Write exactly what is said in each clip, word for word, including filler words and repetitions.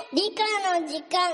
理科の時間。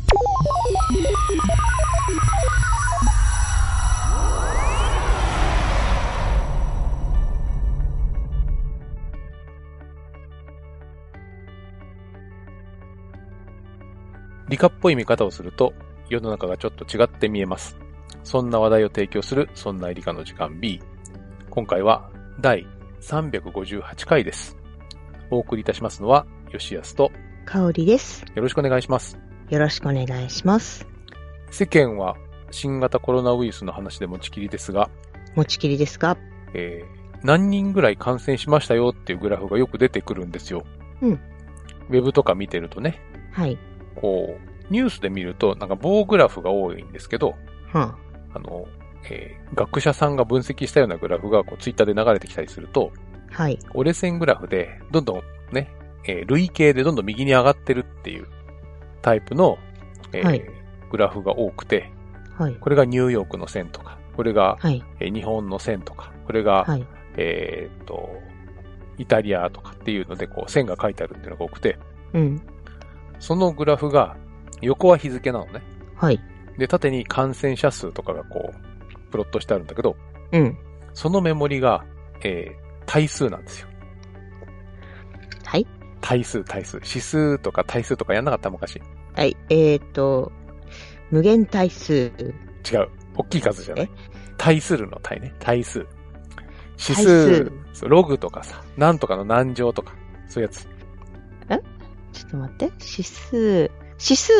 理科っぽい見方をすると世の中がちょっと違って見えます。そんな話題を提供するそんな理科の時間 B。今回はだいさんびゃくごじゅうはちかいです。お送りいたしますのは吉安と香織です。 よろしくお願いします。 よろしくお願いします。 世間は新型コロナウイルスの話で持ちきりですが、 持ちきりですが、 えー、何人ぐらい感染しましたよっていうグラフがよく出てくるんですよ。 うん。 ウェブとか見てるとね。 はい。 こう、ニュースで見るとなんか棒グラフが多いんですけど、 はあ、 あの、えー、学者さんが分析したようなグラフがこうツイッターで流れてきたりすると、 はい。 折れ線グラフでどんどんね、えー、累計でどんどん右に上がってるっていうタイプの、えーはい、 グラフが多くて、 はい。 これがニューヨークの線とか、これが、 はい、 えー、日本の線とか、これが、 はい、 えー、っと、イタリアとかっていうのでこう線が書いてあるっていうのが多くて、 うん。 そのグラフが横は日付なのね。 はい。 で、縦に感染者数とかがこう、プロットしてあるんだけど、 うん。 そのメモリが、えー、対数なんですよ。 はい。 対数、対数。指数とか対数とかやんなかった昔。 はい。えー、っと、無限対数。 違う。大きい数じゃない。対するの対ね。対数。指数、ログとかさ、なんとかの何乗とか、そういうやつ。 え？ちょっと待って。指数。指数って、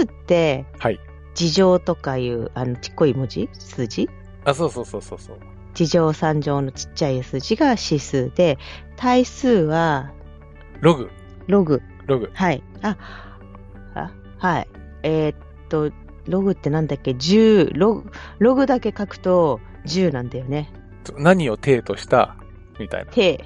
はい。 二乗とかいう、あの、ちっこい文字数字？ あ、そうそうそうそうそう。 二乗三乗のちっちゃい数字が指数で、対数は、 ログ。 ログ。 ログ。 はい。あ、あ、はい。えー、っと、ログってなんだっけ？ じゅう、ログ、ログだけ書くとじゅうなんだよね。 何を定とした、みたいな。 定。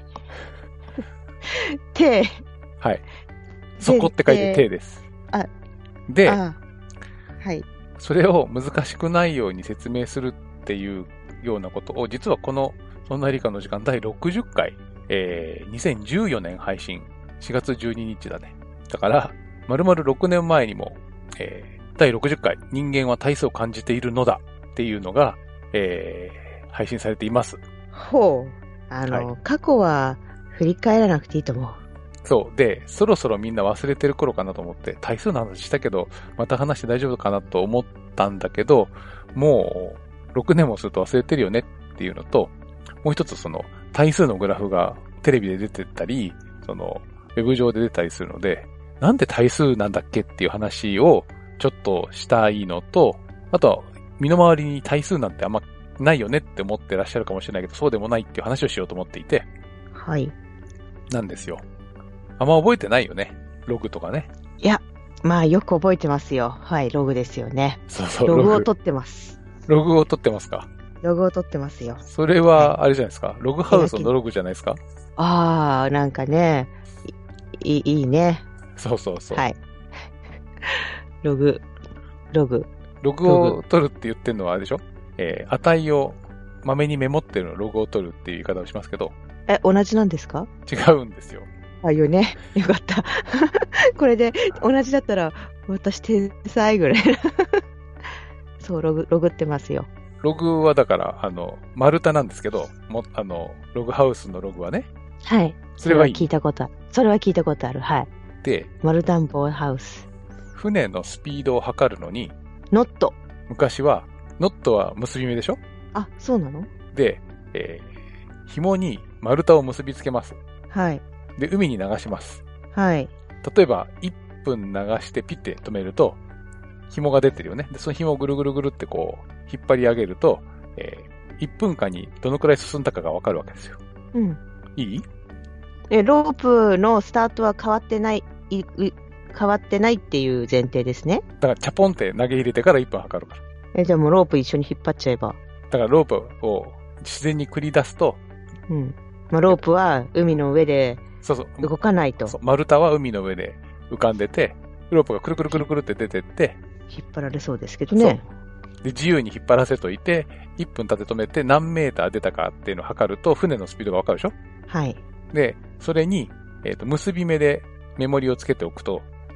定。 はい。そこって書いて定です。 あ、 で、 あ、はい。 それを難しくないように説明するっていうようなことを、実はこの、そんな理科の時間だいろくじゅっかい、えー、にせんじゅうよねん配信、しがつじゅうににちだね。だから、まるまるろくねんまえにも、えー、だいろくじゅっかい、人間は対数を感じているのだっていうのが、えー、配信されています。 ほう。あの、はい、過去は振り返らなくていいと思う。 そう。で、そろそろみんな忘れてる頃かなと思って、対数の話したけど、また話して大丈夫かなと思ったんだけど、もう、ろくねんもすると忘れてるよねっていうのと、もう一つその、対数のグラフがテレビで出てたり、その、ウェブ上で出たりするので、なんで対数なんだっけっていう話をちょっとしたいのと、あとは、身の回りに対数なんてあんまないよねって思ってらっしゃるかもしれないけど、そうでもないっていう話をしようと思っていて。 はい。 なんですよ。あんま覚えてないよね。ログとかね。 いや、まあよく覚えてますよ。はい、ログですよね。 そうそう、 ログを取ってます。 ログを取ってますか？ ログを取ってますよ。 それは、あれじゃないですか。はい、ログハウスのログじゃないですか？ あー、なんかね、いい、いいね。 そうそうそう。 はい。ログ、ログ。 ログを取るって言ってるのはあれでしょ？えー、値をまめにメモってるのをログを取るっていう言い方をしますけど。 え、同じなんですか？ 違うんですよ。 あ、よね。よかった。これで同じだったら、私天才ぐらい。そう、ログ、ログってますよ。 ログはだから、あの、丸太なんですけど、も、あの、ログハウスのログはね。 はい。それは聞いたことある。それは聞いたことある。はい。 で、 丸太棒ハウス。 船のスピードを測るのに、 ノット。 昔は、ノットは結び目でしょ？ あ、そうなの？ で、えー、紐に丸太を結びつけます。 はい。 で、海に流します。 はい。 例えば、いっぷん流してピッて止めると、紐が出てるよね。で、その紐をぐるぐるぐるってこう、引っ張り上げると、えー、いっぷんかんにどのくらい進んだかがわかるわけですよ。 うん。 いい？ え、ロープのスタートは変わってない、い、変わってないっていう前提ですね。 だから、チャポンって投げ入れてからいっぷん測るから。 え、じゃあもうロープ一緒に引っ張っちゃえば。 だから、ロープを自然に繰り出すと、 うん。まあ、ロープは海の上で、 そうそう。 動かないと。 そう。丸太は海の上で浮かんでて、ロープがくるくるくるくるって出てって、 引っ張られそうですけどね。 で、自由に引っ張らせといて、いっぷん立て止めて何メーター出たかっていうのを測ると、船のスピードがわかるでしょ？ はい。 で、それに、えっと、結び目でメモリをつけておくと、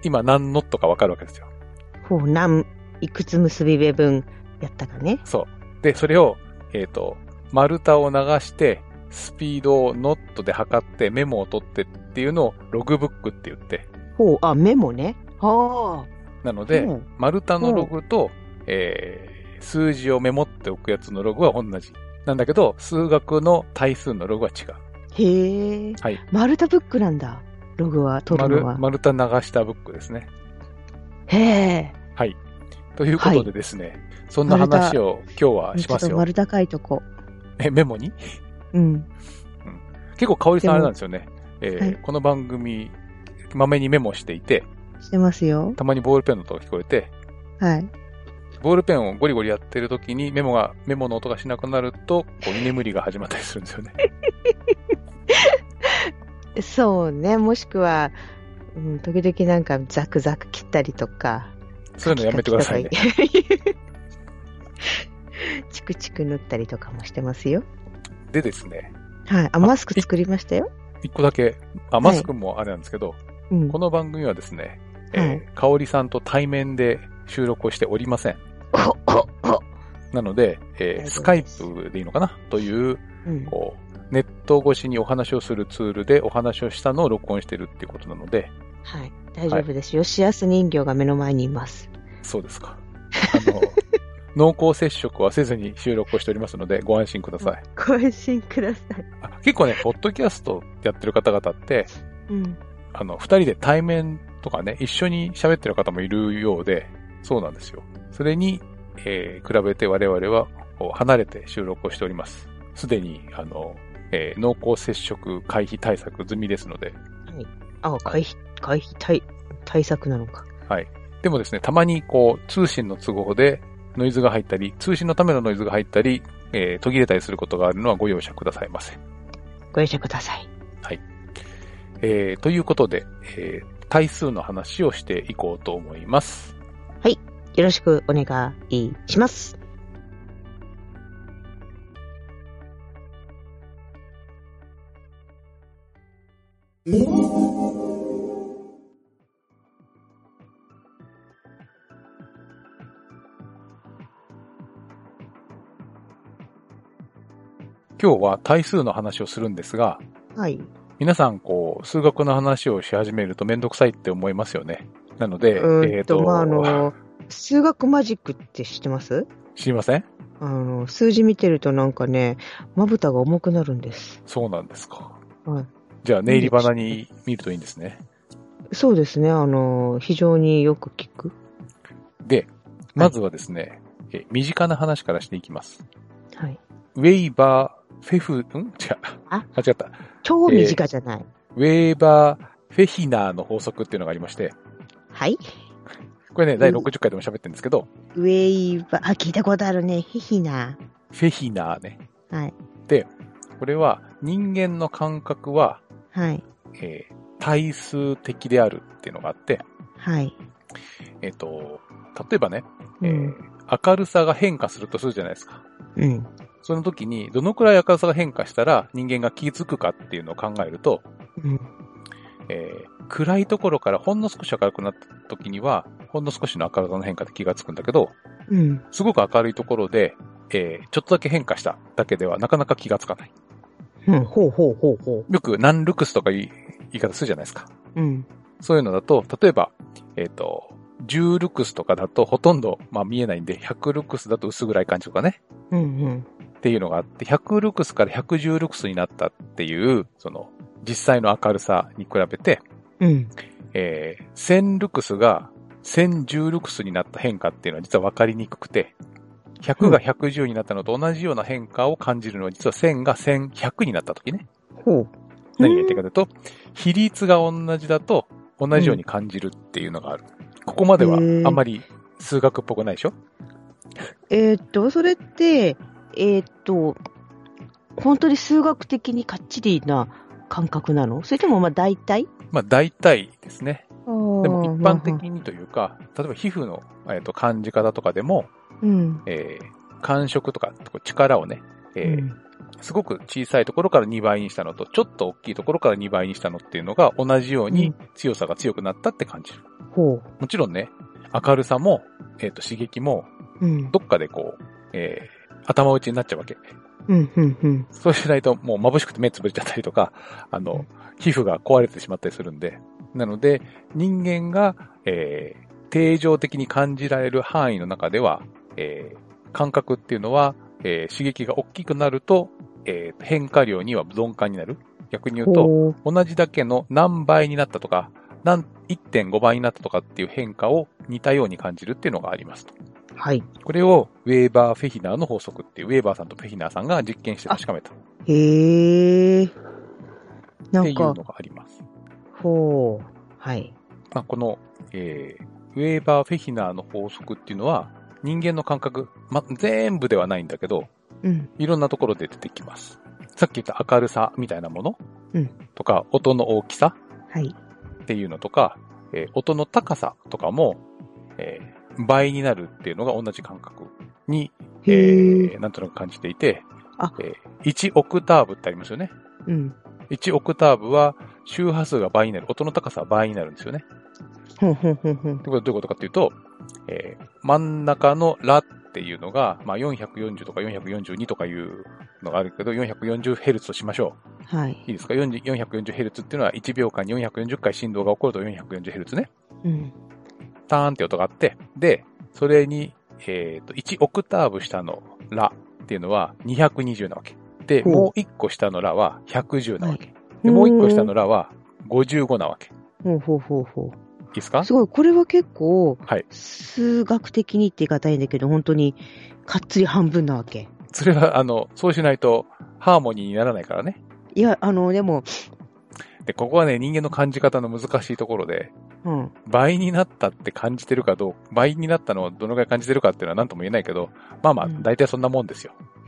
今何ノットかわかるわけですよ。 ほう、何、いくつ結び目分やったかね。 そう。で、それを、えっと、丸太を流して、スピードをノットで測ってメモを取ってっていうのをログブックって言って。 ほう、あ、メモね。はあ。 なので、 うん、 丸太のログと、えー、数字をメモっておくやつのログは同じ。なんだけど、数学の対数のログは違う。 へえ。はい。丸太ブックなんだ。ログは、取るのは。 丸太流したブックですね。 へえ。 はい。ということでですね、はい、そんな話を今日はしますよ。ちょっと丸太書いとこう。え、メモにうん、うん。結構香織さんあれなんですよね。えーはい、この番組、まめにメモしていて。 してますよ。 たまにボールペンの音が聞こえて。 はい。 ボールペンをゴリゴリやってる時にメモが、メモの音がしなくなると、こう居眠りが始まったりするんですよね。 そうね。もしくは、うん、時々なんかザクザク切ったりとか。 そういうのやめてくださいね。 チクチク塗ったりとかもしてますよ。 でですね。 はい。あ、マスク作りましたよ。 一個だけ。あ、マスクもあれなんですけど、はい、この番組はですね、うん、えー、香織さんと対面で収録をしておりません。なので、えー、スカイプでいいのかなという、うん、こう、ネット越しにお話をするツールでお話をしたのを録音してるっていうことなので。 はい。大丈夫です。はい、吉安人形が目の前にいます。 そうですか。あの、濃厚接触はせずに収録をしておりますので、ご安心ください。 ご安心ください。 あ、結構ね、ポッドキャストやってる方々って、 うん、 あの、二人で対面とかね、一緒に喋ってる方もいるようで、そうなんですよ。それに、えー、比べて我々は離れて収録をしております。すでに、あの、えー、濃厚接触回避対策済みですので。 はい。あ、回避、回避対、対策なのか。 はい。でもですね、たまにこう、通信の都合でノイズが入ったり、通信のためのノイズが入ったり、えー、途切れたりすることがあるのはご容赦くださいませ。 ご容赦ください。 はい。えー、ということで、えー、対数の話をしていこうと思います。 はい。よろしくお願いします。 今日は対数の話をするんですが、 はい。 皆さん、こう、数学の話をし始めるとめんどくさいって思いますよね。なので、 うんえっ、ー、と、まあ、あの、数学マジックって知ってます？ 知りません？ あの、数字見てるとなんかね、まぶたが重くなるんです。 そうなんですか。 はい。 じゃあ、ネイリバナに見るといいんですね。 そうですね。あの、非常によく聞く。 で、まずはですね、はい、え身近な話からしていきます。 はい。 ウェイバー、フェフ、ん違う。 あ間違った。 超身近じゃない、 えー。ウェイバー、フェヒナーの法則っていうのがありまして。 はい。 これね、だいろくじゅっかいでも喋ってるんですけど。 ウェイバー、あ、聞いたことあるね。フェヒナー。 フェヒナーね。 はい。 で、これは人間の感覚は、 はい。 えー、対数的であるっていうのがあって。 はい。 えっと、例えばね、 うん、 えー、明るさが変化するとするじゃないですか。 うん。 その時に、どのくらい明るさが変化したら人間が気づくかっていうのを考えると、 うんえー、暗いところからほんの少し明るくなった時には、ほんの少しの明るさの変化で気がつくんだけど、 うん、 すごく明るいところで、えー、ちょっとだけ変化しただけではなかなか気がつかない。 うん、ほうほうほうほう。 よく何ルクスとか言い、言い方するじゃないですか。 うん。 そういうのだと、例えば、えっと、じゅうルクスとかだとほとんど、まあ見えないんで、ひゃくルクスだと薄暗い感じとかね。 うんうん。 っていうのがあって、ひゃくルクスからひゃくじゅうルクスになったっていう、その、実際の明るさに比べて、 うん。 えー、せんルクスがせんじゅうルクスになった変化っていうのは実は分かりにくくて、ひゃくがひゃくじゅうになったのと同じような変化を感じるのは実はせんがせんひゃくになった時ね。 ほう。 何が言ってるかというと、比率が同じだと同じように感じるっていうのがある。うん、ここまではあんまり数学っぽくないでしょ？ えー、っと、それって、えー、っと、本当に数学的にかっちりな感覚なの？それともまあ大体？ まあ大体ですね。でも一般的にというか、例えば皮膚の、えー、と感じ方とかでも、 うんえー、感触とか力をね、えーうん、すごく小さいところからにばいにしたのと、ちょっと大きいところからにばいにしたのっていうのが同じように強さが強くなったって感じる。 ほもちろんね、明るさも、えっと、刺激も、 う。うん。 どっかでこう、えー、頭打ちになっちゃうわけ。 うん、うん、うん。 そうしないともう眩しくて目つぶれちゃったりとか、あの、皮膚が壊れてしまったりするんで、なので、人間が、えー、定常的に感じられる範囲の中では、えー、感覚っていうのは、えー、刺激が大きくなると、えー、変化量には鈍感になる。逆に言うと、同じだけの何倍になったとか、何 いってんご 倍になったとかっていう変化を似たように感じるっていうのがありますと。 はい。 これをウェーバー・フェヒナーの法則っていう、ウェーバーさんとフェヒナーさんが実験して確かめた。 へー。なんか、 っていうのがあります。 ほう。はい。 まあ、この、えー、ウェーバー・フェヒナーの法則っていうのは、人間の感覚、ま、全部ではないんだけど、 うん。 いろんなところで出てきます。さっき言った明るさみたいなもの、 うん、 とか、音の大きさ、 はい、 っていうのとか、えー、音の高さとかも、えー、倍になるっていうのが同じ感覚に、えー、なんとなく感じていて、 あえー、いちオクターブってありますよね。 うん。 いちオクターブは周波数が倍になる。音の高さは倍になるんですよね。 ほんほんほんほん。 ということはどういうことかっていうと、えー、真ん中のラっていうのが、まあ、よんひゃくよんじゅうとかよんひゃくよんじゅうにとかいうのがあるけど、よんひゃくよんじゅうヘルツとしましょう。 はい。 いいですか？ よんひゃくよんじゅうヘルツっていうのはいちびょうかんによんひゃくよんじゅっかい振動が起こると よんひゃくよんじゅうヘルツね。 うん。 ターンって音があって、で、それに、えっと、いちオクターブ下のラっていうのはにひゃくにじゅうなわけ。で、もういっこ下のラはひゃくじゅうなわけ。はい、で、もういっこ下のラはごじゅうごなわけ。 ほうほうほうほう。 いいですか？ すごい、これは結構、 はい。 数学的にって言い方いいんだけど、本当に、かっつり半分なわけ。 それは、あの、そうしないと、ハーモニーにならないからね。 いや、あの、でも、 で、ここはね、人間の感じ方の難しいところで、 うん、 倍になったって感じてるかどう、倍になったのをどのぐらい感じてるかっていうのは何とも言えないけど、まあまあ、大体そんなもんですよ。 うん、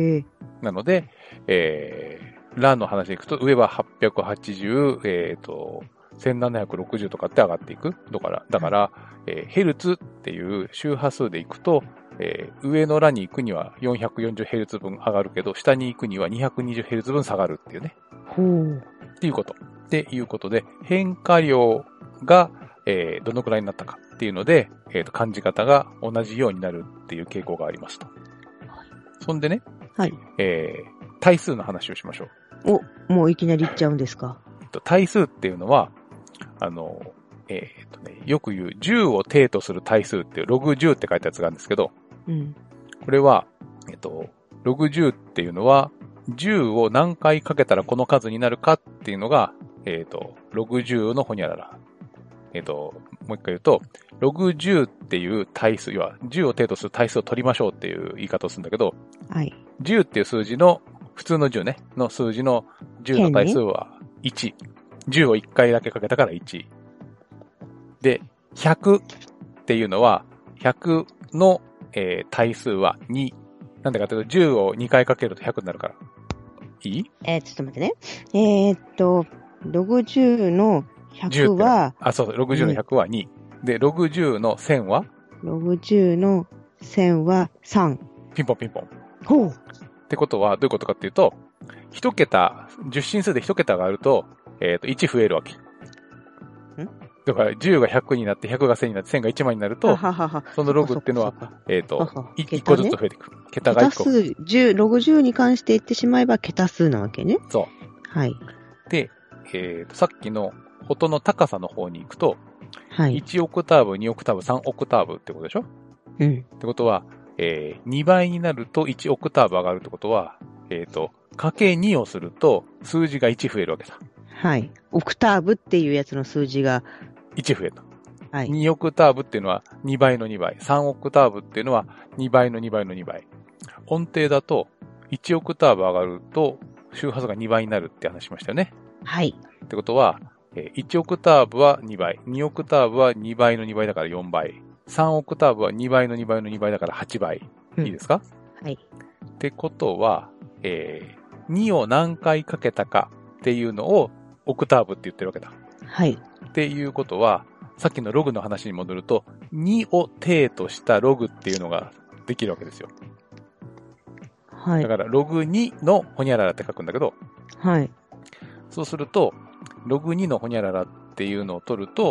へえ。 なので、えー、ランの話でいくと、上ははっぴゃくはちじゅう、えっと、せんななひゃくろくじゅうとかって上がっていく。だから、だから、えー、ヘルツっていう周波数でいくと、えー、上のラに行くには よんひゃくよんじゅうヘルツ 分上がるけど、下に行くには にひゃくにじゅうヘルツ 分下がるっていうね。 ほう。 っていうこと。っていうことで、変化量が、えー、どのくらいになったかっていうので、えーと、感じ方が同じようになるっていう傾向がありますと。そんでね、 はい。 えー、対数の話をしましょう。お、もういきなり言っちゃうんですか。 対数っていうのは、あの、えっとね、よく言うじゅうを定とする対数っていうログじゅうって書いたやつがあるんですけど、 うん、これは、えっと、ログじゅうっていうのは、じゅうを何回かけたらこの数になるかっていうのが、えっと、ログじゅうのホニャララ。えっと、もう一回言うと、ログじゅうっていう対数、要はじゅうを定とする対数を取りましょうっていう言い方をするんだけど、 はい。 じゅうっていう数字の、普通のじゅうね、の数字のじゅうの対数はいち。じゅうをいっかいだけかけたからいち。で、ひゃくっていうのは、ひゃくの、えー、対数はに。なんでかというと、じゅうをにかいかけるとひゃくになるから。いい？ えー、ちょっと待ってね。えー、っと、ログじゅうのひゃくは、 あ、そうそう、ログじゅうのひゃくはに。で、ログじゅうのせんはログじゅうのせんはさん。 ピンポンピンポン。 ほう。 ってことは、どういうことかっていうと、一桁、じゅう進数で一桁があると、えっと、いち増えるわけ。んだから、じゅうがひゃくになって、ひゃくがせんになって、せんがいちまんになると、はははそのログっていうのは、えっと、いっこずつ増えていく。桁がいっこ。 桁数、じゅう、ログじゅうに関して言ってしまえば桁数なわけね。 そう。 はい。 で、えっと、さっきの音の高さの方に行くと、 はい。 いちオクターブ、にオクターブ、さんオクターブってことでしょ？ うん。 ってことは、えー、にばいになるといちオクターブ上がるってことは、えっと、かけにをすると数字がいち増えるわけだ。 はい。オクターブっていうやつの数字がいち増えた。 はい。 にオクターブっていうのはにばいのにばい。さんオクターブっていうのはにばいのにばいのにばい。音程だといちオクターブ上がると周波数がにばいになるって話しましたよね。 はい。 ってことは、いちオクターブはにばい。にオクターブはにばいのにばいだからよんばい。さんオクターブはにばいのにばいのにばいだからはちばい。うん、いいですか？ はい。 ってことは、えー、にを何回かけたかっていうのをオクターブって言ってるわけだ。 はい。 っていうことは、さっきのログの話に戻ると、にを定としたログっていうのができるわけですよ。 はい。 だから、ログにのホニャララって書くんだけど、 はい。 そうすると、ログにのホニャララっていうのを取ると、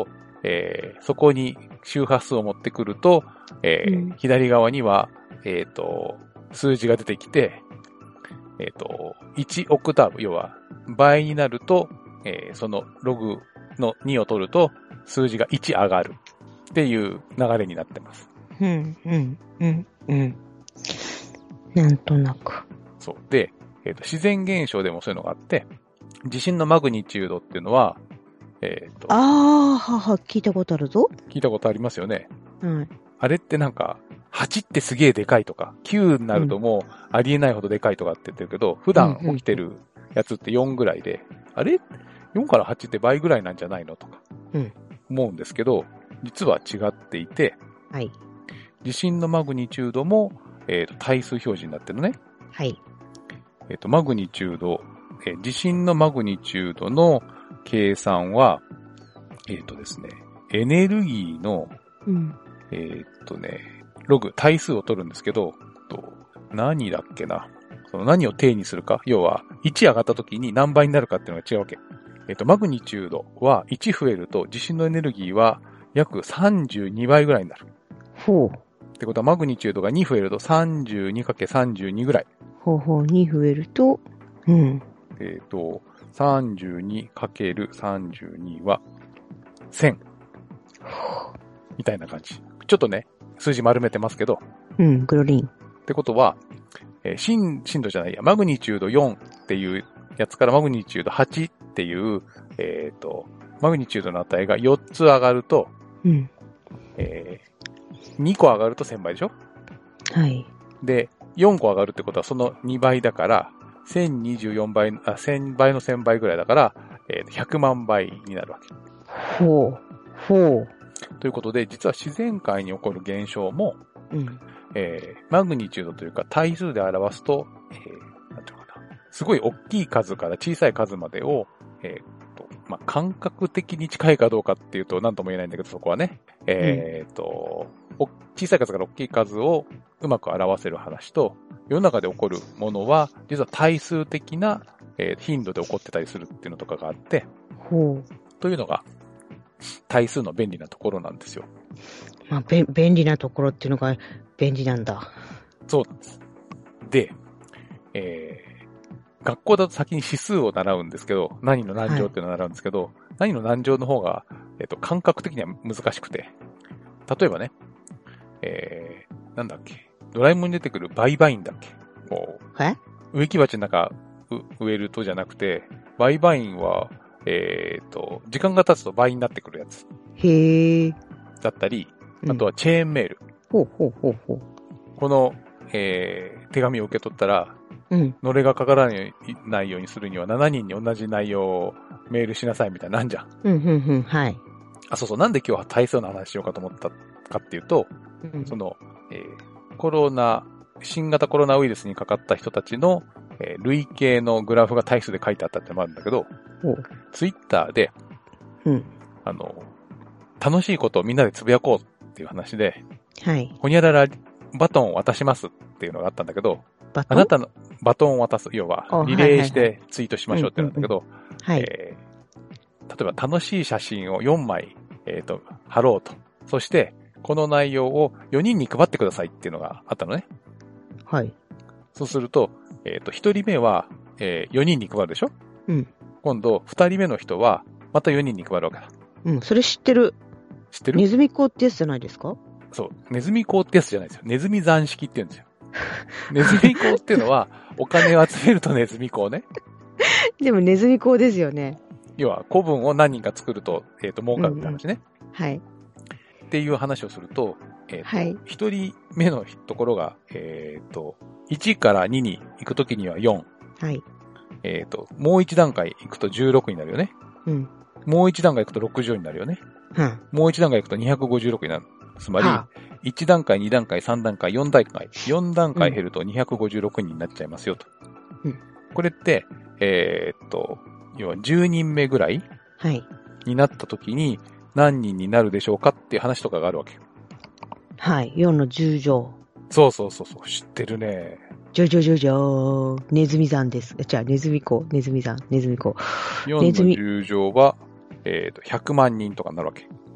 えー、そこに周波数を持ってくると、えーうん、左側には、えっと、数字が出てきて、えっと、いちオクターブ、要は倍になると、えー、そのログのにを取ると数字がいち上がるっていう流れになってます。 うん、うん、うん、うん。なんとなく。 そう。で、えっと、自然現象でもそういうのがあって、地震のマグニチュードっていうのは、えっと。 ああ、はは、聞いたことあるぞ。 聞いたことありますよね。 うん。 あれってなんか、はちってすげえでかいとか、きゅうになるともうありえないほどでかいとかって言ってるけど、うん、普段起きてるやつってよんぐらいで、あれ ?よん からはちって倍ぐらいなんじゃないのとか、思うんですけど、実は違っていて、 はい。 地震のマグニチュードも、えっと、対数表示になってるのね。 はい。 えっと、マグニチュード、えー、地震のマグニチュードの計算は、えっとですね、エネルギーの、 うん、 えっとね、ログ、対数を取るんですけど、と何だっけな。その何を定にするか。要は、いち上がった時に何倍になるかっていうのが違うわけ。えっと、マグニチュードは、いち増えると、地震のエネルギーは約さんじゅうにばいぐらいになる。 ほう。 ってことは、マグニチュードがに増えると さんじゅうにかけるさんじゅうに ぐらい。 ほうほう、に増えると、うん。 えっと、さんじゅうにかけるさんじゅうに は、せん。みたいな感じ。ちょっとね、数字丸めてますけど。 うん、グロリン。 ってことは、えー、震、震度じゃないや、マグニチュードよんっていうやつからマグニチュードはちっていう、えっと、マグニチュードの値がよっつ上がると、 うん。 えー、にこ上がるとせんばいでしょ？ はい。 で、よんこ上がるってことはそのにばいだから、せんにじゅうよんばい、あ、せんばいのせんばいぐらいだから、えー、ひゃくまんばいになるわけ。 ほう。ほう。 ということで、実は自然界に起こる現象も、 うん。 えー、マグニチュードというか対数で表すと、えー、なんていうのかな。すごい大きい数から小さい数までを、えー、と、まあ、感覚的に近いかどうかっていうと何とも言えないんだけど、そこはね。えー、と、うん、小さい数から大きい数をうまく表せる話と、世の中で起こるものは、実は対数的な、えー、頻度で起こってたりするっていうのとかがあって、 ほう。 というのが、対数の便利なところなんですよ。 まあ、べ、便利なところっていうのが便利なんだ。 そうなんです。で、えー、学校だと先に指数を習うんですけど、何の何乗っていうのを習うんですけど、はい、何の何乗の方が、えっと、感覚的には難しくて。例えばね、えー、なんだっけ、ドラえもんに出てくるバイバインだっけ、こう、 え植木鉢の中植えるとじゃなくて、バイバインは、えっと、時間が経つと倍になってくるやつ。 へー。 だったり、あとはチェーンメール。 ほうほうほうほう。 この、えー、手紙を受け取ったら、 うん。 のれがかからないようにするにはしちにんに同じ内容をメールしなさいみたいななんじゃん。 うん、うん、うん、はい。 あ、そうそう。なんで今日は対数の話しようかと思ったかっていうと、うん、その、えー、コロナ、新型コロナウイルスにかかった人たちの、えー、累計のグラフが対数で書いてあったってのもあるんだけど、ツイッターで、 うん、 あの、楽しいことをみんなでつぶやこうっていう話で、 はい。 ほにゃららバトンを渡しますっていうのがあったんだけど、あなたのバトンを渡す、要はリレーしてツイートしましょうってなんだけど、 はい。 えー、例えば楽しい写真をよんまい、えっと、貼ろうと。そして、この内容をよにんに配ってくださいっていうのがあったのね。 はい。 そうすると、えっと、ひとりめは、えー、よにんに配るでしょ？ うん。 今度、ふたりめの人は、またよにんに配るわけだ。 うん、それ知ってる。 知ってる？ ネズミ講ってやつじゃないですか？ そう。ネズミ講ってやつじゃないですよ。ネズミ残式って言うんですよ。ネズミ講っていうのは、お金を集めるとネズミ講ね。 でもネズミ講ですよね。 要は、古文を何人か作ると、えっと、儲かるって話ね。 うんうん、はい。 っていう話をすると、えっと、 はい、 ひとりめのところが、えっと、いちからにに行くときにはよん。 はい。 えっと、もういち段階行くとじゅうろくになるよね。 うん。 もういち段階行くとろくじゅうになるよね。 うん。 もういち段階行くとにひゃくごじゅうろくになる。つまり、はあ、いち段階、に段階、さん段階、よん段階。よん段階減るとにひゃくごじゅうろくにんになっちゃいますよと。 うん。 これって、えー、っと、要はじゅうにんめぐらいはい。 になった時に何人になるでしょうかっていう話とかがあるわけよ。 はい。よんのじゅう乗。 そうそうそうそう。知ってるね。 じょじょじょじょー。ネズミ山です。じゃあ、ネズミ子。ネズミ山。ネズミ子。 よんのじゅう乗は、えー、っと、ひゃくまんにんとかになるわけ。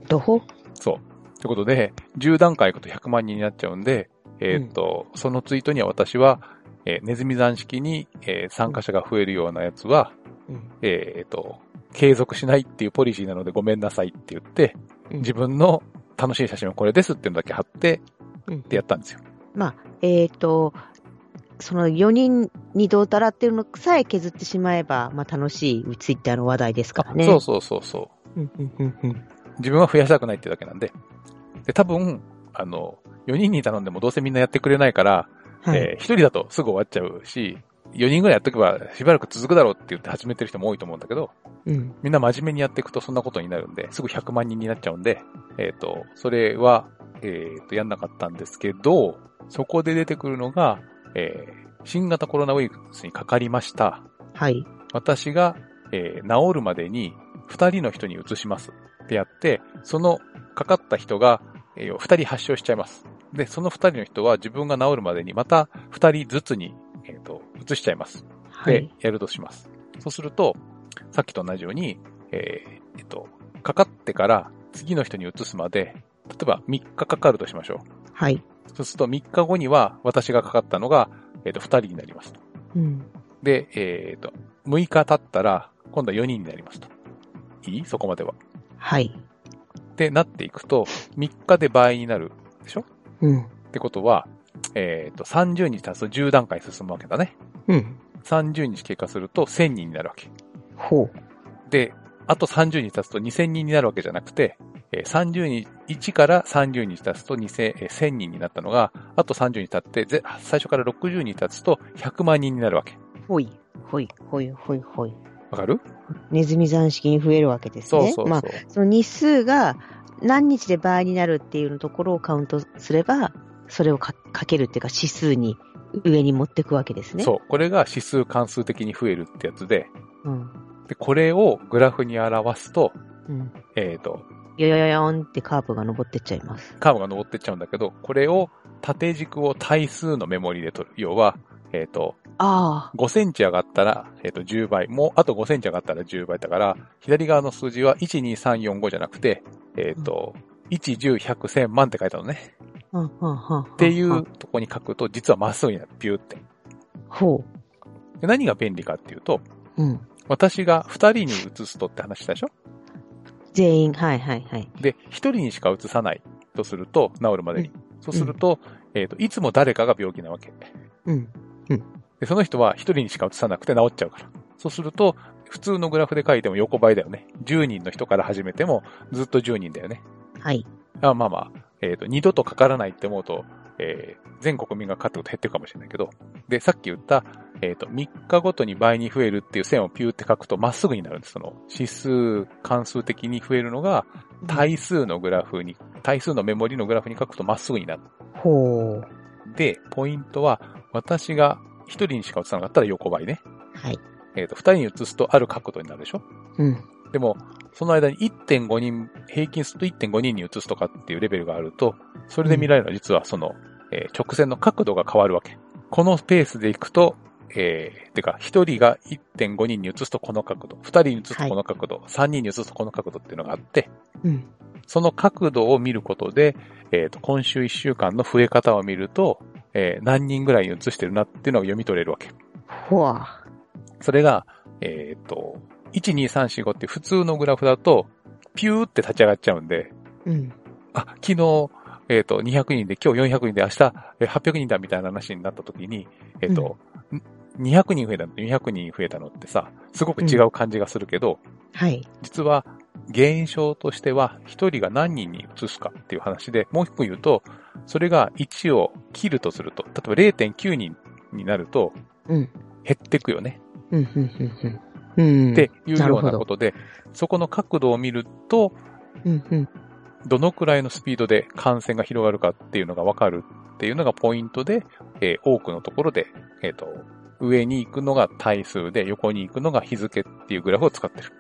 どほそう。ということで、じゅう段階いくとひゃくまんにんになっちゃうんで、えーっと、うん、そのツイートには私は、えー、ネズミ算式に、えー、参加者が増えるようなやつは、うん、えーっと、継続しないっていうポリシーなのでごめんなさいって言って、うん、自分の楽しい写真はこれですっていうのだけ貼って、うん、ってやったんですよ。 まあ、えーっと、そのよにんにどうたらっていうのさえ削ってしまえば、まあ楽しいツイッターの話題ですからね。 そうそうそうそう。うんうんうんうん、自分は増やしたくないっていうだけなんで。で、多分、あの、よにんに頼んでもどうせみんなやってくれないから、はい、えー、ひとりだとすぐ終わっちゃうし、よにんぐらいやっとけばしばらく続くだろうって言って始めてる人も多いと思うんだけど、うん、みんな真面目にやっていくとそんなことになるんで、すぐひゃくまんにんになっちゃうんで、えっと、それは、えっと、やんなかったんですけど、そこで出てくるのが、えー、新型コロナウイルスにかかりました。 はい。 私が、えー、治るまでにふたりの人に移しますってやって、そのかかった人が、えー、ふたり発症しちゃいます。で、そのふたりの人は自分が治るまでにまたふたりずつに、えー、と移しちゃいます。で、はい、やるとします。そうすると、さっきと同じように、えーえー、とかかってから次の人に移すまで、例えばみっかかかるとしましょう。 はい。 そうするとみっかごには私がかかったのが、えー、とふたりになりますと。うん、で、えー、とむいか経ったら今度はよにんになりますと。いい？そこまでは。 はい。 ってなっていくと、みっかで倍になるでしょ？ うん。 ってことは、えっと、さんじゅうにち経つとじゅう段階進むわけだね。 うん。 さんじゅうにち経過するとせんにんになるわけ。 ほう。 で、あとさんじゅうにち経つとにせんにんになるわけじゃなくて、さんじゅうにちからさんじゅうにち経つとにせん、せんにんになったのが、あとさんじゅうにち経って、最初からろくじゅうにち経つとひゃくまんにんになるわけ。 ほい、ほい、ほい、ほい、ほい。 わかる？ ネズミ算式に増えるわけですね。 そうそうそう。 まあ、その日数が何日で倍になるっていうところをカウントすれば、それを か, かけるっていうか指数に上に持っていくわけですね。 そう。これが指数関数的に増えるってやつで、 うん、 でこれをグラフに表すと、うん、えっと、 よよよよんってカーブが登ってっちゃいます。 カーブが登ってっちゃうんだけど、これを縦軸を対数のメモリで取る。要は、えっと、 あごセンチ上がったら、えっと、じゅうばい。もう、あとごセンチ上がったらじゅうばいだから、左側の数字は、いち、に、さん、よん、ごじゃなくて、えっと、うん、いち、じゅう、ひゃく、せん、万って書いたのね。 うんうんうんうん、 っていうとこに書くと、実はまっすぐになる。ピューって。 ほう。で何が便利かっていうと、 うん、 私がふたりに移すとって話したでしょ？ 全員、はいはいはい。 で、ひとりにしか移さないとすると、治るまでに。うん、そうすると、うん、えっと、いつも誰かが病気なわけ。 うん。うん。 で、その人はひとりにしか移さなくて治っちゃうから。そうすると、普通のグラフで書いても横ばいだよね。じゅうにんの人から始めてもずっとじゅうにんだよね。 はい。 あまあまあ、えっと、二度とかからないって思うと、えー、全国民がかかってこと減ってるかもしれないけど。で、さっき言った、えっと、みっかごとに倍に増えるっていう線をピューって書くとまっすぐになるんです。その指数、関数的に増えるのが対数のグラフに、対数のメモリのグラフに書くとまっすぐになる。 ほう。で、ポイントは、私がひとりにしか移さなかったら横ばいね。 はい。 えっと、ふたりに移すとある角度になるでしょ？ うん。 でも、その間に いってんごにん、平均すると いってんごにんに移すとかっていうレベルがあると、それで見られるのは実はその、えー、直線の角度が変わるわけ。このペースでいくと、えー、てか、ひとりが いってんごにんに移すとこの角度、ふたりに移すとこの角度、はい、さんにんに移すとこの角度っていうのがあって、 うん、 その角度を見ることで、えっと、今週いっしゅうかんの増え方を見ると、えー、何人ぐらいに移してるなっていうのを読み取れるわけ。 ほわ。 それが、えっと、いち、に、さん、し、ごって普通のグラフだと、ピューって立ち上がっちゃうんで、 うん、 あ、昨日、えっと、にひゃくにんで、今日よんひゃくにんで、明日はっぴゃくにんだみたいな話になった時に、えっと、うん、にひゃくにん増えたのとよんひゃくにん増えたのってさ、すごく違う感じがするけど、 うん、はい。 実は、現象としては、ひとりが何人に移すかっていう話で、もう一個言うと、それがいちを切るとすると、例えば れいてんきゅうにんになると、減っていくよね。 うんうんうんうん、 っていうようなことで、そこの角度を見ると、 うんうん、 どのくらいのスピードで感染が広がるかっていうのがわかるっていうのがポイントで、えー、多くのところで、えっと、上に行くのが対数で、横に行くのが日付っていうグラフを使ってる。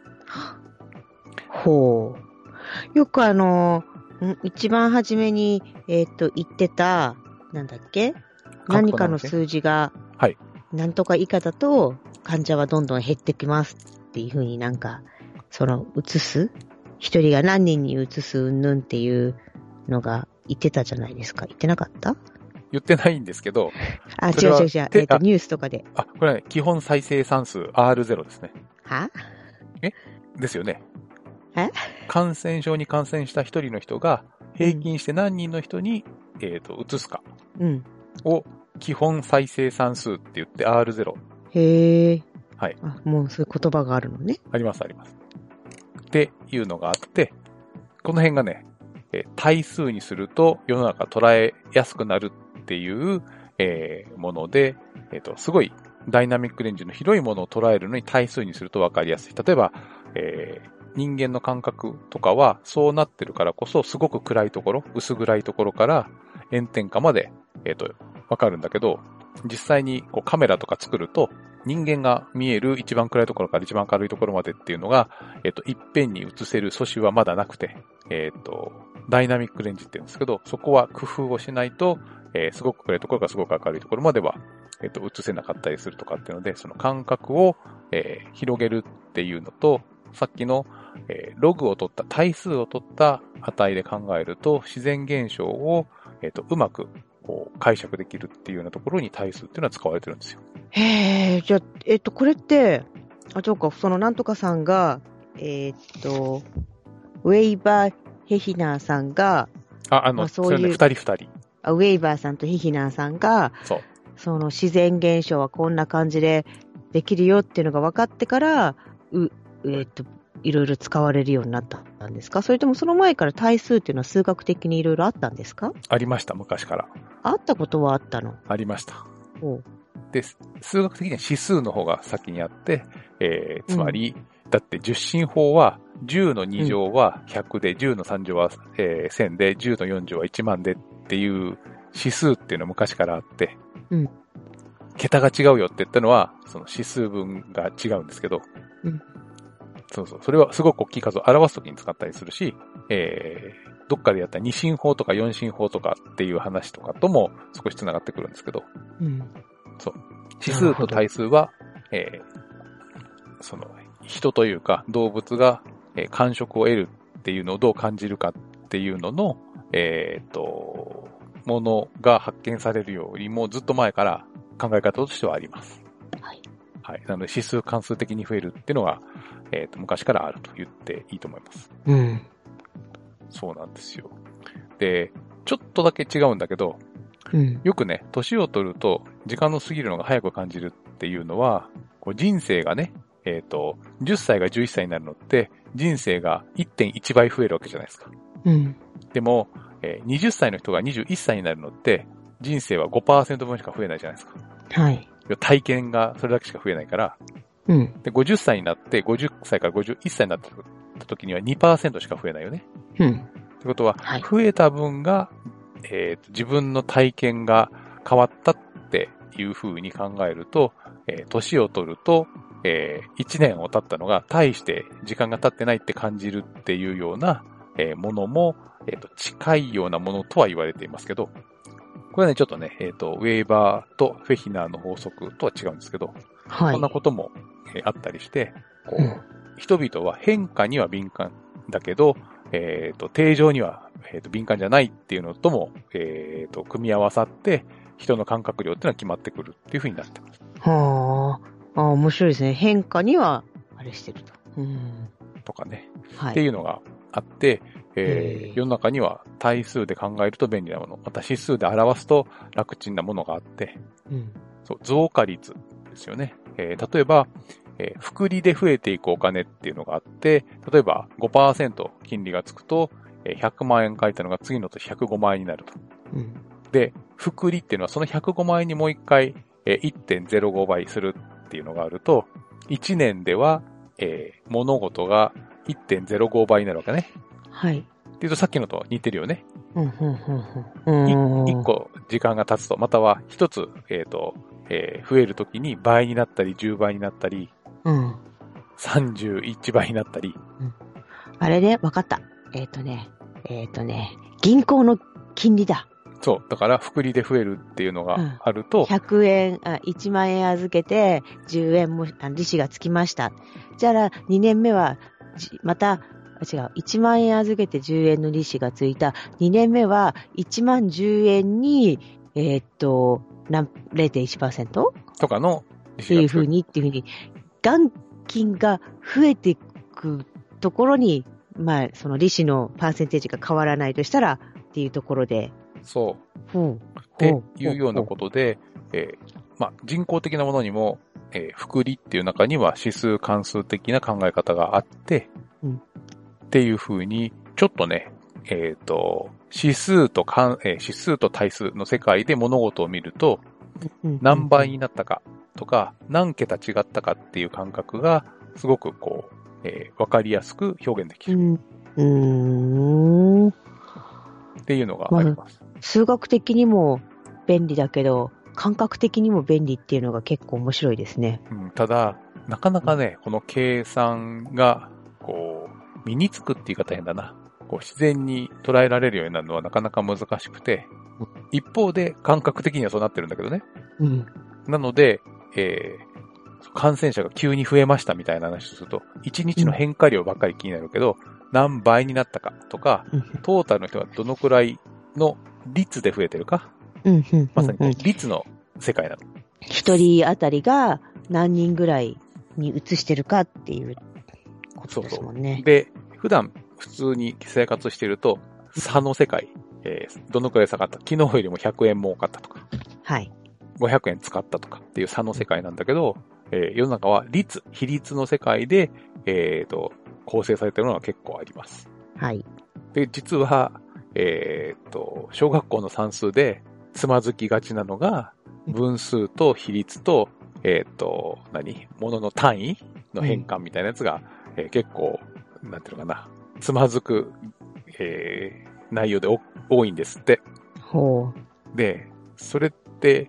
ほう。よくあの、一番初めに、えっと、言ってた、なんだっけ？何かの数字が、 はい。 なんとか以下だと、患者はどんどん減ってきますっていうふうになんか、その、移す一人が何人に移すうんぬんっていうのが言ってたじゃないですか。言ってなかった？ 言ってないんですけど。 あ、違う違う違う。えっ、ー、と、ニュースとかで。 あ、これはね、基本再生産数 アールゼロ ですね。 は？ えですよね。 え？ 感染症に感染した一人の人が平均して何人の人に、うん、えっ、ー、と、移すか。 うん。 を基本再生産数って言って アールゼロ。 へー。 はい。 あ、もうそういう言葉があるのね。 ありますあります。っていうのがあって、この辺がね、えー、対数にすると世の中捉えやすくなるっていう、えー、もので、えっと、すごいダイナミックレンジの広いものを捉えるのに対数にすると分かりやすい。例えば、えー、人間の感覚とかはそうなってるからこそ、すごく暗いところ、薄暗いところから炎天下まで、えっと、分かるんだけど、実際にこうカメラとか作ると、人間が見える一番暗いところから一番明るいところまでっていうのが、えっと、いっぺんに映せる素子はまだなくて、えっと、ダイナミックレンジって言うんですけど、そこは工夫をしないと、えー、すごく暗いところからすごく明るいところまでは、えっと、映せなかったりするとかっていうので、その感覚を、えー、広げるっていうのと、さっきの、えー、ログを取った、対数を取った値で考えると、自然現象を、えっと、うまくこう解釈できるっていうようなところに対数っていうのは使われてるんですよ。 へえ、じゃあ、えっと、これって、あ、そうか、そのなんとかさんが、えー、っと、ウェイバー・ヘヒナーさんが、 あ、あの、まあ、そういう、それね、二人二人。 あ、ウェイバーさんとヘヒナーさんが、 そう。 その自然現象はこんな感じでできるよっていうのが分かってから、う、えー、っと、いろいろ使われるようになったんですか？それともその前から対数っていうのは数学的にいろいろあったんですか？ ありました、昔から。 あったことはあったの？ ありました。 おう。 で、数学的には指数の方が先にあって、えー、つまり、うん、だって十進法は、じゅうのに乗はひゃくで、うん、じゅうのさん乗は、えー、せんで、じゅうのよん乗はいちまんでっていう指数っていうのは昔からあって、 うん、 桁が違うよって言ったのは、その指数分が違うんですけど、 うん、 そうそう、それはすごく大きい数を表すときに使ったりするし、えー、どっかでやった二進法とか四進法とかっていう話とかとも少し繋がってくるんですけど、 うん、 そう。指数と対数は、えー、その、人というか動物が、えー、感触を得るっていうのをどう感じるかっていうのの、えー、と、ものが発見されるよりもずっと前から考え方としてはあります。 はい。 はい。なので指数関数的に増えるっていうのが、えー、と昔からあると言っていいと思います。 うん。 そうなんですよ。で、ちょっとだけ違うんだけど、 うん、 よくね、年を取ると時間の過ぎるのが早く感じるっていうのは、こう人生がね、えっと、じゅっさいがじゅういっさいになるのって、人生が いってんいち 倍増えるわけじゃないですか。 うん、 でも、えー、はたちの人がにじゅういっさいになるのって、人生は ごパーセント 分しか増えないじゃないですか。 はい。 体験がそれだけしか増えないから、 うん、 で、ごじゅっさいになって、ごじゅっさいからごじゅういっさいになった時には にパーセント しか増えないよね。 うん。 ってことは、 はい、 増えた分が、えー、自分の体験が変わったっていう風に考えると、えー、年を取ると、えー、いちねんを経ったのが大して時間が経ってないって感じるっていうような、えー、ものも、えーと、近いようなものとは言われていますけど、これはね、ちょっとね、えっと、ウェーバーとフェヒナーの法則とは違うんですけど、 はい、 こんなことも、えー、あったりして、こう、 うん、 人々は変化には敏感だけど、えっと、定常には、えーと、敏感じゃないっていうのとも、えっと、組み合わさって、人の感覚量っていうのは決まってくるっていう風になってます。 はあ、あ、面白いですね。変化には、あれしてると。うん、 とかね、 はい。 っていうのがあって、えー、世の中には対数で考えると便利なもの、また指数で表すと楽ちんなものがあって、 うん、そう増加率ですよね。えー、例えば、えー、複利で増えていくお金っていうのがあって、例えば ごパーセント 金利がつくと、ひゃくまんえん書いたのが次の年ひゃくごまんえんになると。 うん、 で、複利っていうのはそのひゃくごまんえんにもう一回、えー、いってんぜろご 倍するっていうのがあると、いちねんでは、えー、物事が いってんぜろご 倍になるわけね。 はい。 っていうとさっきのと似てるよね。 うん、うん、うん、うん。 一個時間が経つと、または一つ、えっと、えー、増えるときに倍になったり、じゅうばいになったり、 うん。 さんじゅういちばいになったり。 うん、あれね、わかった。えっとね、えっとね、銀行の金利だ。 そう。だから、複利で増えるっていうのがあると。 うん、ひゃくえん、あ、いちまんえん預けて、じゅうえんも利子がつきました。じゃあ、にねんめは、また、 あ、違う、いちまんえん預けてじゅうえんの利子がついた、にねんめはいちまんじゅうえんに、えーっと、なん れいてんいちパーセント? とかの利っていうふう子がつく。 にっていうふうに、元金が増えていくところに、まあ、その利子のパーセンテージが変わらないとしたらっていうところで、 そう。 ほうっていうようなことで、えーまあ、人工的なものにも、えー、複利っていう中には指数関数的な考え方があって、 うん、 っていうふうに、ちょっとね、えっと、指数とかん、えー、指数と対数の世界で物事を見ると、何倍になったかとか、何桁違ったかっていう感覚が、すごくこう、えー、わかりやすく表現できる。 うんうーんっていうのがあります。 まあ、数学的にも便利だけど、感覚的にも便利っていうのが結構面白いですね。 うん、ただ、なかなかね、この計算が、こう、身につくって言い方変だな。こう、自然に捉えられるようになるのはなかなか難しくて、一方で感覚的にはそうなってるんだけどね。 うん。 なので、えー、感染者が急に増えましたみたいな話をすると、いちにちの変化量ばっかり気になるけど、何倍になったかとか、トータルの人がどのくらいの率で増えてるか、 うんうん、 まさに率の世界なの。 一人当たりが何人ぐらいに移してるかっていうことですもんね。 そうそう。で、普段普通に生活してると、差の世界、えー、どのくらい下がった、昨日よりもひゃくえん儲かったとか、 はい。 ごひゃくえん使ったとかっていう差の世界なんだけど、えー、世の中は率、比率の世界で、えーと、構成されているのが結構あります。 はい。 で、実は、えーと、小学校の算数でつまずきがちなのが、分数と比率と、えーと、何ものの単位の変換みたいなやつが、うんえー、結構、なんていうのかな、つまずく、えー、内容でお多いんですって。 ほう。で、それって、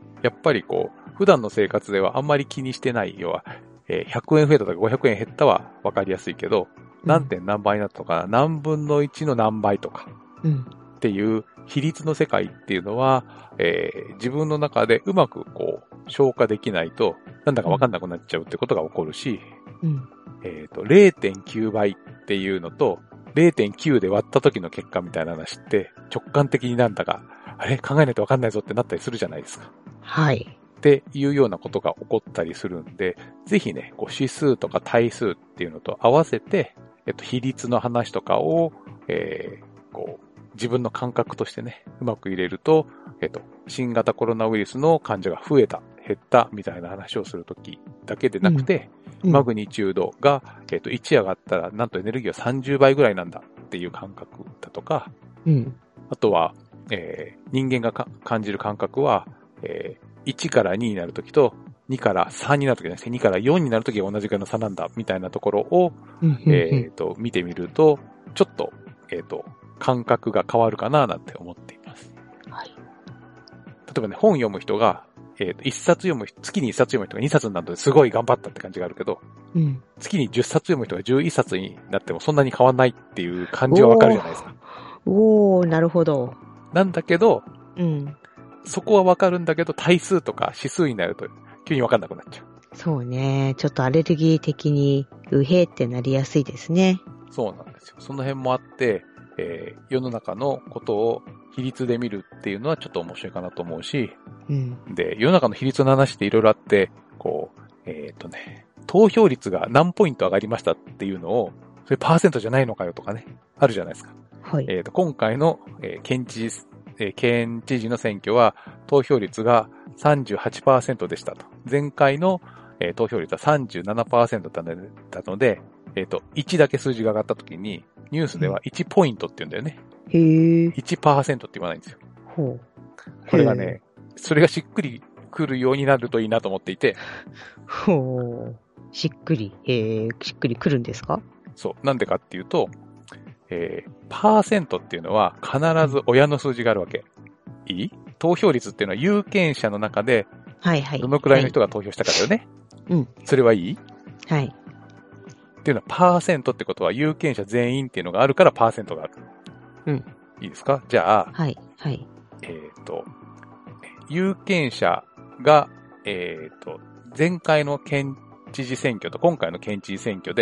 やっぱりこう、普段の生活ではあんまり気にしてない、要は、えー、ひゃくえん増えたとかごひゃくえん減ったは分かりやすいけど、何点何倍になったとか、何分のいちの何倍とか、っていう比率の世界っていうのは、えー、自分の中でうまくこう、消化できないと、なんだか分かんなくなっちゃうってことが起こるし、うんえっと、れいてんきゅうばいっていうのと、れいてんきゅう で割った時の結果みたいな話って直感的になんだか、あれ考えないと分かんないぞってなったりするじゃないですか。 はい。 っていうようなことが起こったりするんで、ぜひね、こう指数とか対数っていうのと合わせて、えっと、比率の話とかを、えー、こう、自分の感覚としてね、うまく入れると、えっと、新型コロナウイルスの患者が増えた、減ったみたいな話をするときだけでなくて、うんうん、マグニチュードが、えっと、いち上がったら、なんとエネルギーはさんじゅうばいぐらいなんだっていう感覚だとか、うん、あとは、えー、人間が感じる感覚は、えー、いちからにになるときと、にからさんになるときじゃなくて、にからよんになるときが同じぐらいの差なんだ、みたいなところを、うんうんうん、えっと、見てみると、ちょっと、えっと、感覚が変わるかな、なんて思っています。はい。例えばね、本読む人が、えっと、いっさつ読む、月にいっさつ読む人がにさつになるとすごい頑張ったって感じがあるけど、うん、月にじゅっさつ読む人がじゅういっさつになってもそんなに変わんないっていう感じはわかるじゃないですか。 おー、なるほど。 なんだけど、 うん。 そこはわかるんだけど、対数とか指数になると急にわかんなくなっちゃう。 そうね。ちょっとアレルギー的にうへーってなりやすいですね。 そうなんですよ。その辺もあって、えー、世の中のことを比率で見るっていうのはちょっと面白いかなと思うし、うん、で、世の中の比率の話っていろいろあって、こう、えっとね、投票率が何ポイント上がりましたっていうのを、それパーセントじゃないのかよとかね、あるじゃないですか。はい。えっと、今回の、えー、県知事、えー、県知事の選挙は投票率が さんじゅうはちパーセント でしたと。前回の、えー、投票率は さんじゅうななパーセント だったので、えっと、いちだけ数字が上がったときに、ニュースではいちポイントって言うんだよね。へー。いちパーセント って言わないんですよ。ほう。これがね、それがしっくりくるようになるといいなと思っていて。 ほう。しっくり、えー、しっくりくるんですか？ そう。なんでかっていうと、えー、パーセントっていうのは必ず親の数字があるわけ。いい？投票率っていうのは有権者の中で、はいはい。どのくらいの人が投票したかだよね。はい、うん。それはいい？はい。っていうのは、パーセントってことは有権者全員っていうのがあるからパーセントがある。うん。いいですか？じゃあ、はい、はい。えっと、有権者が、えっと、前回の県知事選挙と今回の県知事選挙で、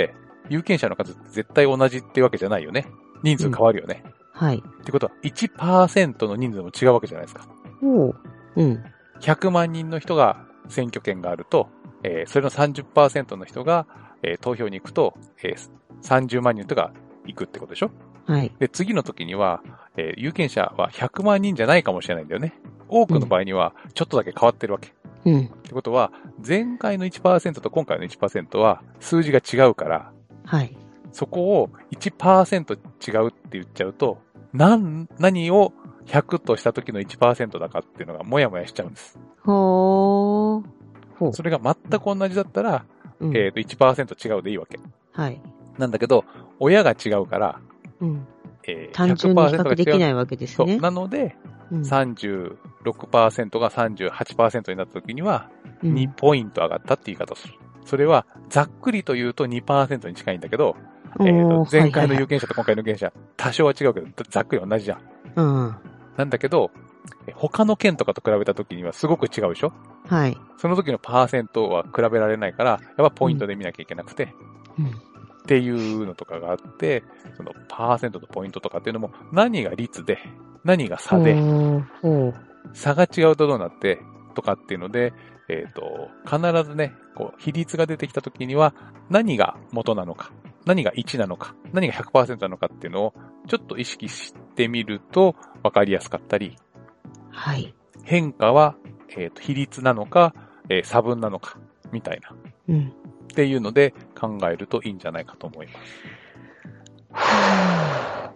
有権者の数って絶対同じってわけじゃないよね。人数変わるよね。 うん、はい。 ってことは、いちパーセント の人数も違うわけじゃないですか。 おう。うん。 ひゃくまんにんの人が選挙権があると、えー、それの さんじゅっパーセント の人が、えー、投票に行くと、えー、さんじゅうまんにんの人が行くってことでしょ？ はい。 で、次の時には、えー、有権者はひゃくまんにんじゃないかもしれないんだよね。多くの場合には、ちょっとだけ変わってるわけ。 うん。 ってことは、前回の いちパーセント と今回の いちパーセント は数字が違うから、 はい。 そこを いちパーセント 違うって言っちゃうと、何、何をひゃくとした時の いちパーセント だかっていうのがもやもやしちゃうんです。 ほー。ほう。 それが全く同じだったら、 うん、 えっと、いちパーセント 違うでいいわけ。 はい。 なんだけど、親が違うから、 うん。 えー、 単純に比較できないわけですね。 そう。なので、 うん、 さんじゅうろくパーセント が さんじゅうはちパーセント になった時には、にポイント上がったって言い方をする。うん、それは、ざっくりと言うと にパーセント に近いんだけど、えーと、前回の有権者と今回の有権者、多少は違うけど、ざっくり同じじゃん。 うん。 なんだけど、他の県とかと比べた時にはすごく違うでしょ？ はい。 その時のパーセントは比べられないから、やっぱポイントで見なきゃいけなくて、 うん、 っていうのとかがあって、そのパーセントとポイントとかっていうのも何が率で、何が差で、差が違うとどうなって、とかっていうので、えっと、必ずね、こう、比率が出てきた時には何が元なのか、何がいちなのか、何が ひゃくパーセント なのかっていうのをちょっと意識してみると分かりやすかったり、 はい。 変化は、えっと、比率なのか、えー、差分なのか、みたいな。 うん。 っていうので考えるといいんじゃないかと思います。はい。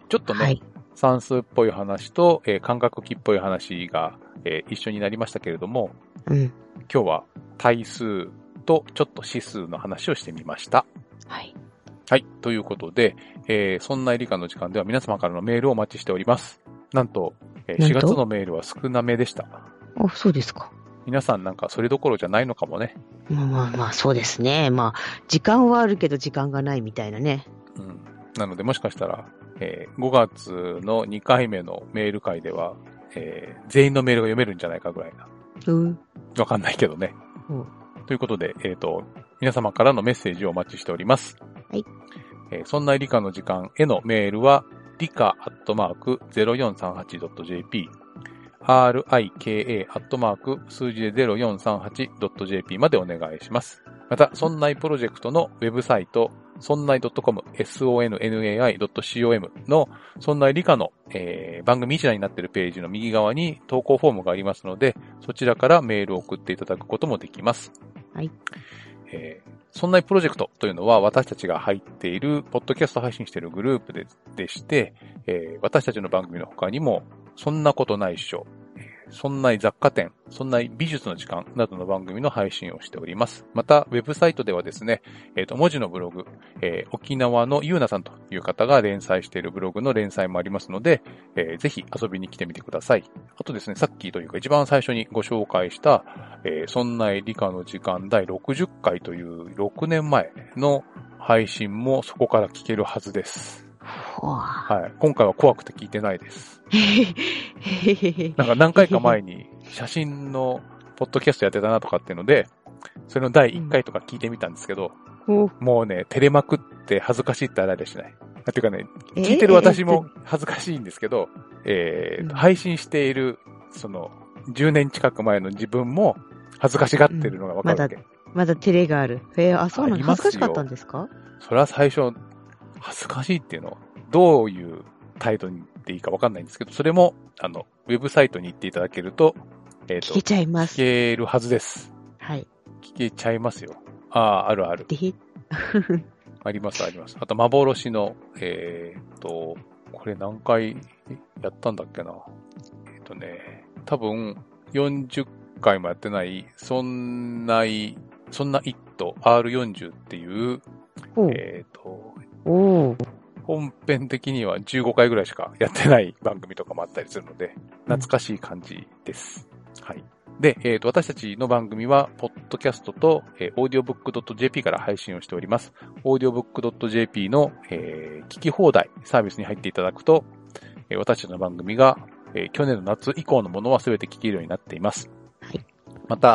ちょっとね、はい、算数っぽい話と、えー、感覚器っぽい話が、えー、一緒になりましたけれども、 うん、 今日は対数とちょっと指数の話をしてみました。 はい。 はい。ということで、えー、そんな理科の時間では皆様からのメールをお待ちしております。なんと、えー、しがつのメールは少なめでした。 あ、そうですか。 皆さんなんかそれどころじゃないのかもね。 まあまあまあ、そうですね。まあ、時間はあるけど時間がないみたいなね。 うん。なのでもしかしたら、えー、ごがつのにかいめのメール会では、えー、全員のメールが読めるんじゃないかぐらいな。 うん。 わかんないけどね。 うん。 ということで、えっと、皆様からのメッセージをお待ちしております。 はい。 えー、そんな理科の時間へのメールは、理科アットマーク ゼロよんさんはちドットジェーピー、アールアイケーエー アットマーク数字で ゼロよんさんはちドットジェーピー までお願いします。また、そんないプロジェクトのウェブサイト、そんない .com、ソンナイ ドットコム の、そんない理科の、えー、番組一覧になっているページの右側に投稿フォームがありますので、そちらからメールを送っていただくこともできます。 はい。 えー、そんないプロジェクトというのは私たちが入っている、ポッドキャスト配信しているグループで、でして、えー、私たちの番組の他にも、そんなことないっしょ、そんない雑貨店、そんない美術の時間などの番組の配信をしております。また、ウェブサイトではですね、えっと、文字のブログ、えー、沖縄のゆうなさんという方が連載しているブログの連載もありますので、えー、ぜひ遊びに来てみてください。あとですね、さっきというか一番最初にご紹介した、えー、そんない理科の時間だいろくじゅっかいというろくねんまえの配信もそこから聞けるはずです。はい。今回は怖くて聞いてないです。なんか何回か前に写真のポッドキャストやってたなとかっていうので、それのだいいっかいとか聞いてみたんですけど、うん、もうね、照れまくって恥ずかしいってあられしない。っていうかね、聞いてる私も恥ずかしいんですけど、えー、えー、配信している、その、じゅうねん近く前の自分も恥ずかしがってるのがわかるわけ、うん。 まだ、まだ照れがある。えー、あ、そうなんです。恥ずかしかったんですか？ それは最初、恥ずかしいっていうのは、どういう態度にっていいかわかんないんですけど、それも、あの、ウェブサイトに行っていただけると、えっと、 聞けちゃいます。 聞けるはずです。 はい。 聞けちゃいますよ。ああ、あるある。あります、あります。あと、幻の、えー、っと、これ何回やったんだっけな。えー、っとね、多分、よんじゅっかいもやってない、そんない、そんなイット アールよんじゅう っていう、えー、っと、 お本編的にはじゅうごかいぐらいしかやってない番組とかもあったりするので、懐かしい感じです。うん、はい。で、えっと、私たちの番組は、ポッドキャストと、えー、オーディオブックドットジェーピー から配信をしております。オーディオブックドットジェーピー の、えー、聞き放題サービスに入っていただくと、えー、私たちの番組が、えー、去年の夏以降のものは全て聞けるようになっています。 はい。 また、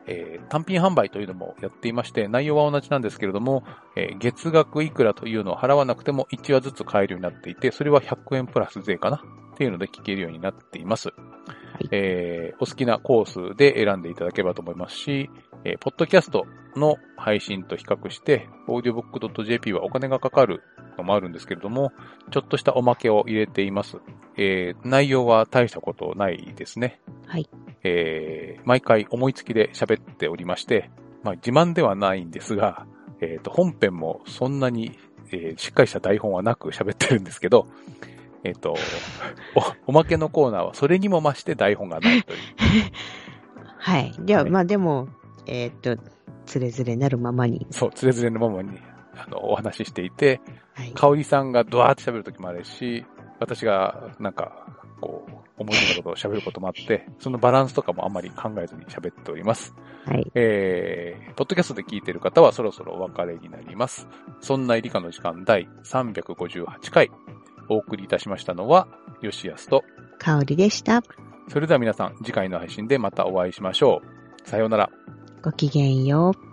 えー、単品販売というのもやっていまして、内容は同じなんですけれども、えー、月額いくらというのを払わなくてもいちわずつ買えるようになっていて、それはひゃくえんプラス税かなっていうので聞けるようになっています。はい、えー、お好きなコースで選んでいただければと思いますし、えー、ポッドキャストの配信と比較して、オーディオブックドットジェーピー はお金がかかるのもあるんですけれども、ちょっとしたおまけを入れています。えー、内容は大したことないですね。 はい。 えー、毎回思いつきで喋っておりまして、まあ自慢ではないんですが、えっと、本編もそんなに、えー、しっかりした台本はなく喋ってるんですけど、えっとお、おまけのコーナーはそれにも増して台本がないという。 はい。では、ね、まあでも、えっと、つれづれなるままに。 そう、つれづれのままに、あの、お話ししていて、 はい、 香織さんがドワーって喋るときもあるし、私がなんか、こう、思いついたことを喋ることもあって、そのバランスとかもあんまり考えずに喋っております。 はい。 えー、ポッドキャストで聞いている方はそろそろお別れになります。そんな理科の時間第さんびゃくごじゅうはちかい、お送りいたしましたのは、吉安と香織でした。 それでは皆さん、次回の配信でまたお会いしましょう。さようなら。 ごきげんよう。